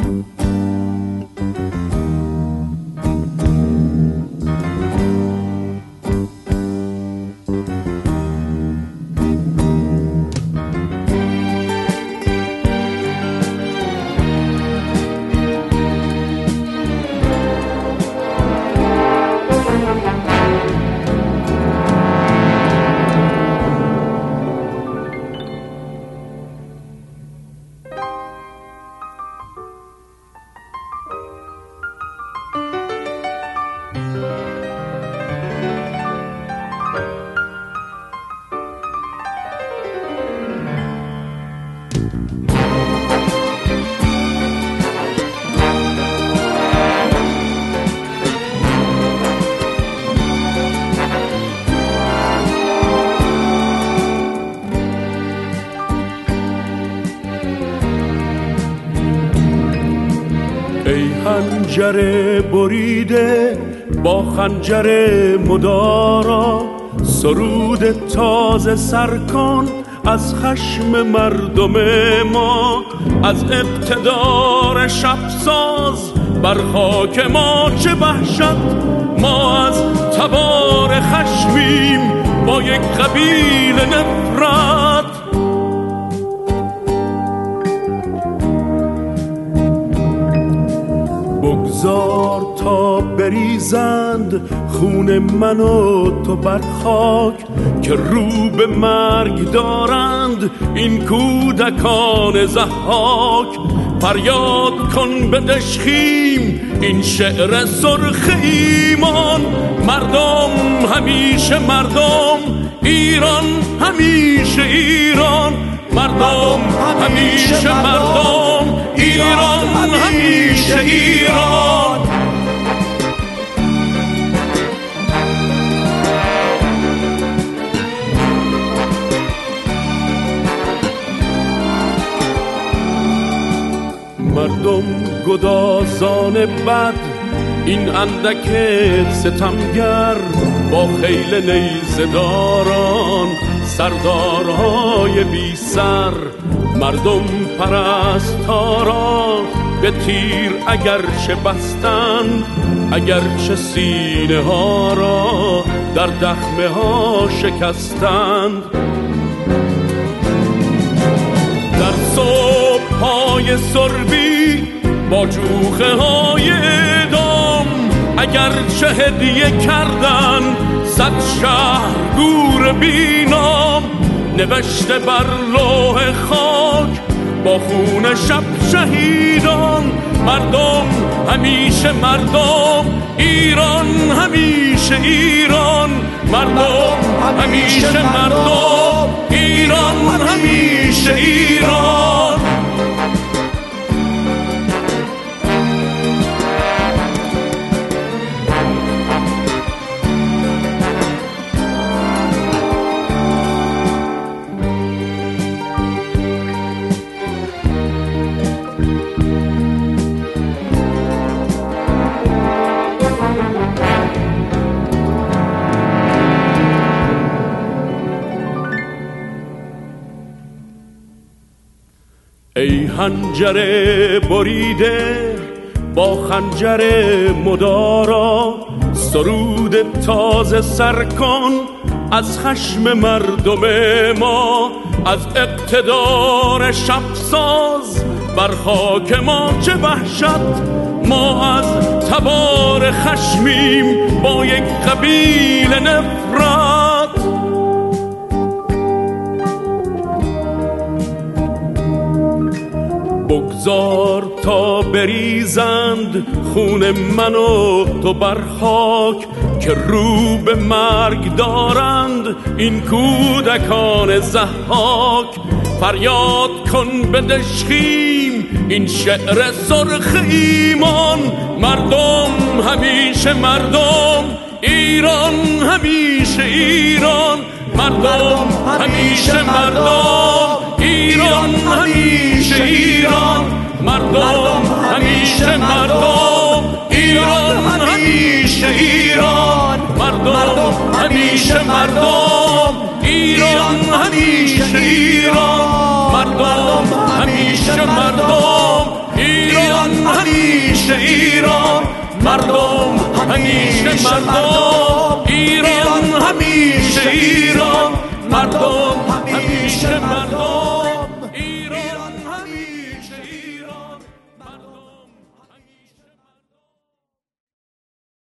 ای خنجر بریده با خنجر مدارا، سرود تازه سر کن از خشم مردم ما. از اقتدار شب ساز بر خاک ما چه وحشت، ما از تبار خشمیم با یک قبیل نفرت. بگذار تا بریزند خون من و تو بر خاک، که رو به مرگ دارند این کودکان ضحاک. فریاد کن به دشخیم این شعر سرخ ایمان، مردم همیشه مردم، ایران همیشه ایران. مردم همیشه مردم، ایران همیشه ایران. مردم گدازان بد، این اندک ستمگر، با خیل نیزداران سردارهای بی سر. مردم پرستارا به تیر اگرچه بستند، اگرچه سینه ها را در دخمه ها شکستند. در صبح های سربی با جوخه های اعدام، اگرچه هدیه کردن 100 شهر گور بینام. نوشته بر لوح خاک با خون شب شهیدان، مردم همیشه مردم، ایران همیشه ایران. مردم همیشه مردم، ایران همیشه ایران. ای خنجر بریده با خنجر مدارا، سرود تازه سر کن از خشم مردم ما. از اقتدار شب ساز بر خاک ما چه وحشت، ما از تبار خشمیم با یک قبیل نفرت. بگذار تا بریزند خون من و تو بر خاک، که رو به مرگ دارند این کودکان ضحاک. فریاد کن به دشخیم این شعر سرخ ایمان، مردم همیشه مردم، ایران همیشه ایران. مردم همیشه مردم، ایران همیشه ایران. مردم همیشه مردم، ایران همیشه ایران. مردم همیشه مردم، ایران همیشه ایران. مردم همیشه مردم، ایران همیشه ایران، مردم همیشه مردم، ایران همیشه ایران، مردم همیشه مردم.